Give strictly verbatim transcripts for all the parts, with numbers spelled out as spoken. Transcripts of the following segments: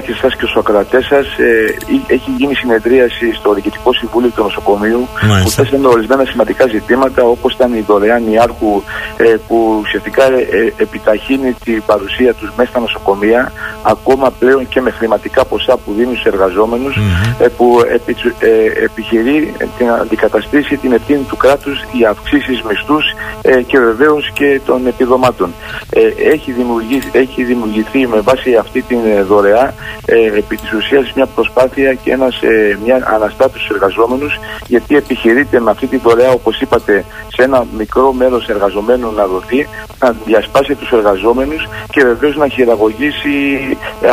και σας και στους ακροατές σας, ε, έχει γίνει συνεδρίαση στο Διοικητικό Συμβούλιο του Νοσοκομείου που θέσαμε ορισμένα σημαντικά ζητήματα, όπως ήταν η δωρεάν ιάρχου ε, που ουσιαστικά ε, επιταχύνει την παρουσία τους μέσα στα νοσοκομεία, ακόμα πλέον και με χρηματικά ποσά που δίνουν στους εργαζόμενους, mm-hmm. ε, που επι, ε, επιχειρεί την αντικαταστήσει την ευθύνη του κράτους για αυξήσεις μισθούς ε, και βεβαίως και των επιδομάτων. Ε, έχει, δημιουργηθεί, έχει δημιουργηθεί με βάση αυτή την δωρεά ε, επί της ουσίας μια προσπάθεια και ένας, ε, μια αναστάτωση στους εργαζόμενους, γιατί επιχειρείται με αυτή τη δωρεά, όπως είπατε, σε ένα μικρό μέρος εργαζομένων να δοθεί, να διασπάσει τους εργαζόμενους και βεβαίως να χειραγωγήσει ε,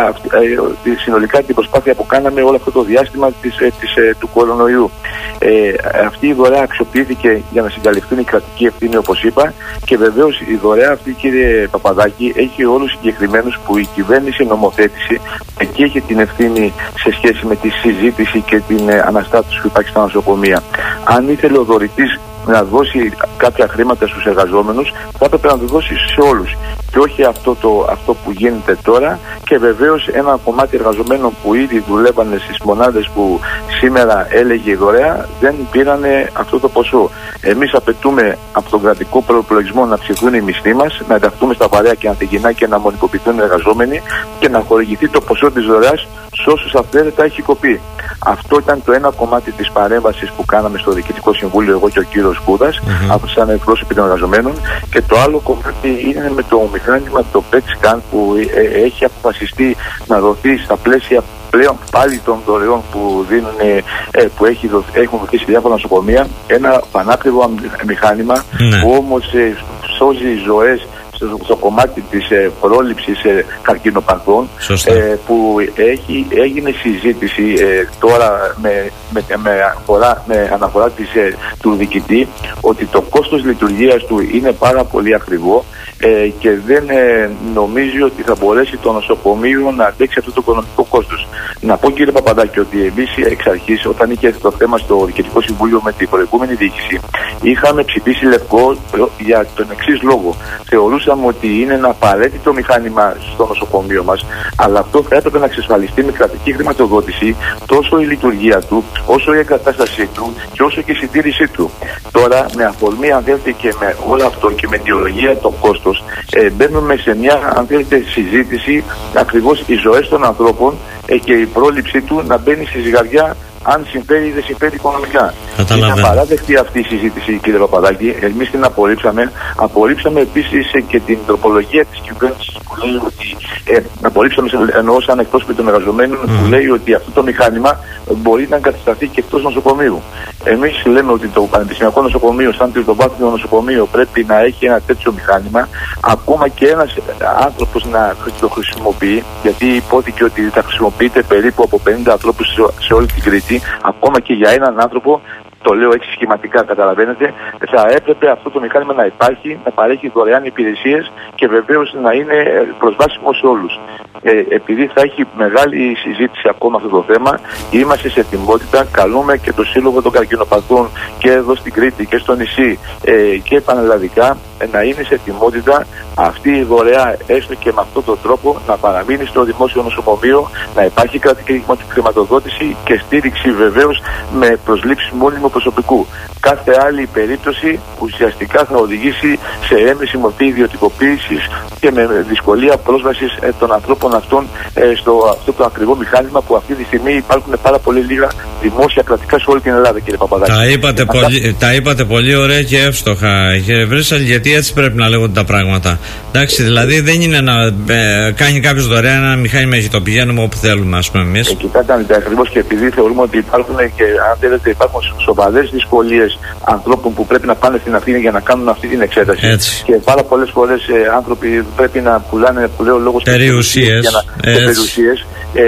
ε, συνολικά την προσπάθεια που κάναμε όλο αυτό το διάστημα της, ε, της, ε, του κορονοϊού. Ε, αυτή η δωρεά αξιοποιήθηκε για να συγκαλυφθούν η κρατική ευθύνη, όπως είπα, και βεβαίως η δωρεά αυτή, κύριε Παπαδάκη, έχει όλους συγκεκριμένους που η κυβέρνηση νομοθέτησε, εκεί έχει την ευθύνη σε σχέση με τη συζήτηση και την ε, αναστάτωση που υπάρχει στα νοσοκομεία. Αν ήθελε ο δωρητής να δώσει κάποια χρήματα στους εργαζόμενους, θα έπρεπε να το δώσει σε όλους και όχι αυτό, το, αυτό που γίνεται τώρα, και βεβαίως ένα κομμάτι εργαζομένων που ήδη δουλεύανε στις μονάδες που σήμερα έλεγε η δωρεά δεν πήρανε αυτό το ποσό. Εμείς απαιτούμε από τον κρατικό προϋπολογισμό να ψηθούν οι μισθοί μας, να ενταχθούμε στα βαρέα και αντιγυνά και να μονικοποιηθούν οι εργαζόμενοι και να χορηγηθεί το ποσό της δωρεάς σε όσους αυθαίρετα έχει κοπεί. Αυτό ήταν το ένα κομμάτι της παρέμβασης που κάναμε στο Διοικητικό Συμβούλιο, εγώ και ο κύριος Κούδας, mm-hmm. από σαν εκπρόσωποι των εργαζομένων. Και το άλλο κομμάτι είναι με το μηχάνημα, το πετ σκαν, που ε, έχει αποφασιστεί να δοθεί στα πλαίσια πλέον πάλι των δωρεών που, δίνουν, ε, που έχει δοθεί, έχουν δοθεί σε διάφορα νοσοκομεία. Ένα πανάκριβο μηχάνημα mm-hmm. που όμως ε, σώζει ζωές στο κομμάτι της ε, πρόληψης ε, καρκινοπαθών, ε, που έχει, έγινε συζήτηση ε, τώρα με, με, με, αφορά, με αναφορά της, ε, του διοικητή, ότι το κόστος λειτουργίας του είναι πάρα πολύ ακριβό ε, και δεν ε, νομίζει ότι θα μπορέσει το νοσοκομείο να αντέξει αυτό το οικονομικό κόστος. Να πω, κύριε Παπαδάκη, ότι εμείς εξ αρχής, όταν είχε το θέμα στο Διοικητικό Συμβούλιο με την προηγούμενη διοίκηση, είχαμε ψηφίσει λευκό για τον εξής λόγο. Θεωρούσαμε ότι είναι ένα απαραίτητο μηχάνημα στο νοσοκομείο μας, αλλά αυτό θα έπρεπε να εξασφαλιστεί με κρατική χρηματοδότηση, τόσο η λειτουργία του, όσο η εγκατάστασή του και όσο και η συντήρησή του. Τώρα, με αφορμή, αν θέλετε, και με όλο αυτό και με αιτιολογία το κόστος, ε, μπαίνουμε σε μια, αν θέλετε, συζήτηση, ακριβώς οι ζωές των ανθρώπων ε, και η πρόληψή του να μπαίνει στη ζυγαριά, αν συμφέρει ή δεν συμφέρει οικονομικά. Είναι απαράδεκτη αυτή η συζήτηση, κύριε Παπαδάκη. Εμείς την απορρίψαμε. Απορρίψαμε επίσης και την τροπολογία της κυβέρνησης που λέει ότι. Ε, απορρίψαμε, εννοώ σαν εκπρόσωποι των εργαζομένων, mm. που λέει ότι αυτό το μηχάνημα μπορεί να εγκατασταθεί και εκτός νοσοκομείου. Εμείς λέμε ότι το Πανεπιστημιακό Νοσοκομείο, σαν τριτοβάθμιο νοσοκομείο, πρέπει να έχει ένα τέτοιο μηχάνημα. Ακόμα και ένας άνθρωπος να το χρησιμοποιεί, γιατί υπόθηκε ότι θα χρησιμοποιείται περίπου από πενήντα ανθρώπους σε όλη την Κρήτη. Ακόμα και για έναν άνθρωπο, το λέω έτσι σχηματικά, καταλαβαίνετε, θα έπρεπε αυτό το μηχάνημα να υπάρχει, να παρέχει δωρεάν υπηρεσίες και βεβαίως να είναι προσβάσιμο σε όλους. Ε, επειδή θα έχει μεγάλη συζήτηση ακόμα αυτό το θέμα, είμαστε σε ετοιμότητα. Καλούμε και το Σύλλογο των Καρκινοπαθών και εδώ στην Κρήτη και στο νησί ε, και πανελλαδικά ε, να είναι σε ετοιμότητα αυτή η δωρεά, έστω και με αυτόν τον τρόπο, να παραμείνει στο δημόσιο νοσοκομείο, να υπάρχει κρατική χρηματοδότηση και στήριξη βεβαίως με προσλήψη μόνιμου προσωπικού. Κάθε άλλη περίπτωση ουσιαστικά θα οδηγήσει σε έμεση μορφή ιδιωτικοποίησης και με δυσκολία πρόσβασης ε, των ανθρώπων αυτών ε, στο αυτό το ακριβό μηχάνημα, που αυτή τη στιγμή υπάρχουν πάρα πολύ λίγα δημόσια κρατικά σε όλη την Ελλάδα, κύριε Παπαδάκη. Τα είπατε, Αυτά... πολύ, τα είπατε πολύ ωραία και εύστοχα, κύριε Βρύσαλ, γιατί έτσι πρέπει να λέγονται τα πράγματα. Εντάξει, δηλαδή δεν είναι να ε, κάνει κάποιο δωρεάν ένα μηχάνημα και το πηγαίνουμε όπου θέλουμε, ας πούμε εμείς. Ε, κοιτάξτε, ακριβώς, και επειδή θεωρούμε ότι υπάρχουν και αν θέλετε υπάρχουν σοβαρές δυσκολίες ανθρώπων που πρέπει να πάνε στην Αθήνα για να κάνουν αυτή την εξέταση. Έτσι. Και πάρα πολλές φορές ε, άνθρωποι πρέπει να πουλάνε, που λέω λόγω περιουσίες. περιουσίες. Ε,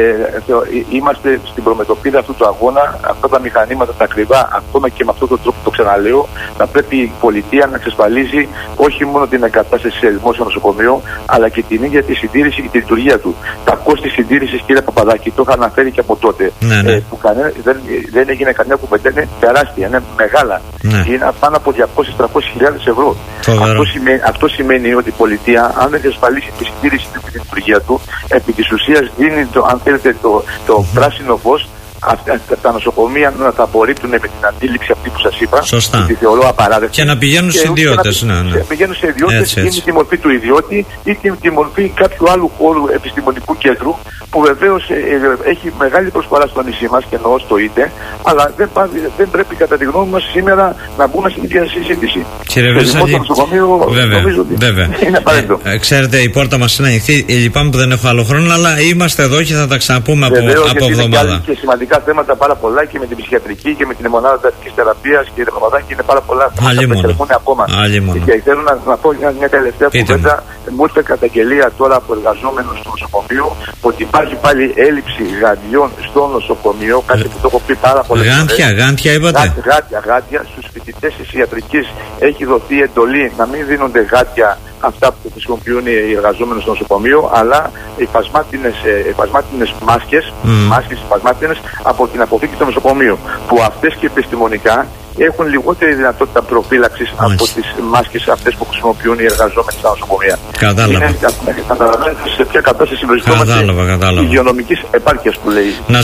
είμαστε στην προμετωπίδα αυτού του αγώνα. Αυτά τα μηχανήματα, τα ακριβά, ακόμα και με αυτόν τον τρόπο, το ξαναλέω, θα πρέπει η πολιτεία να εξασφαλίζει όχι μόνο την εγκατάσταση σε δημόσιο νοσοκομείο, αλλά και την ίδια τη συντήρηση και τη λειτουργία του. Τα κόστη συντήρησης, κύριε Παπαδάκη, το είχα αναφέρει και από τότε. Ναι, ναι. Ε, που κανέ, δεν, δεν έγινε καμιά κουβέντα, είναι τεράστια, είναι μεγάλα. Ναι. Είναι πάνω από διακόσιες με τριακόσιες χιλιάδες ευρώ. Αυτό σημαίνει, αυτό σημαίνει ότι η πολιτεία, αν δεν εξασφαλίσει τη συντήρηση και τη λειτουργία του, επί της ουσίας δίνει το, αν θέλετε, το, το πράσινο φως, τα νοσοκομεία να τα απορρίπτουν με την αντίληψη αυτή που σας είπα. Σωστά. Τη θεωρώ απαράδεκτη. Και να πηγαίνουν σε ιδιώτες. Να, ναι, ναι. πηγαίνουν σε ιδιώτες ή με τη μορφή του ιδιώτη ή τη, τη μορφή κάποιου άλλου χώρου επιστημονικού κέντρου, που βεβαίως ε, ε, έχει μεγάλη προσφορά στο νησί μας και εννοώ στο ΙΤΕ, αλλά δεν, δεν πρέπει κατά τη γνώμη μας σήμερα να μπούμε στην ίδια συζήτηση. Κύριε Βρύσσαλη, βέβαια, βέβαια. Είναι απαραίτητο. Ε, ε, ξέρετε, η πόρτα μας είναι ανοιχτή. Λυπάμαι που δεν έχω άλλο χρόνο, αλλά είμαστε εδώ και θα τα ξαναπούμε από, από εβδομάδα. Είναι και σημαντικά θέματα πάρα πολλά και με την ψυχιατρική και με την αιμονάδα τακτικής θεραπείας και η Ρεμαδάκη είναι πάρα πολλά θέματα που εξελθούν ακόμα. Και θέλω να, να πω μια, μια τελευταία κουβέντα. Μου ήρθε καταγγελία τώρα από εργαζόμενους στο νοσοκομείο ότι υπάρχει πάλι έλλειψη γαντιών στο νοσοκομείο. Κάτι που το έχω πει πάρα πολλές φορές. Γάντια, γάντια είπατε. Γάντια, γάντια, γάντια. Στους φοιτητές της ιατρικής έχει δοθεί εντολή να μην δίνονται γάντια αυτά που χρησιμοποιούν οι εργαζόμενοι στο νοσοκομείο, αλλά υφασμάτινες, υφασμάτινες μάσκες, mm. μάσκες υφασμάτινες από την αποθήκη του νοσοκομείου, που αυτές και επιστημονικά έχουν λιγότερη δυνατότητα προφύλαξης mm. από τις μάσκες αυτές που χρησιμοποιούν οι εργαζόμενοι στα νοσοκομεία. Κατάλαβα. Καταλαβαίνετε σε ποια κατάσταση βρισκόμαστε υγειονομικής επάρκειας που λέει.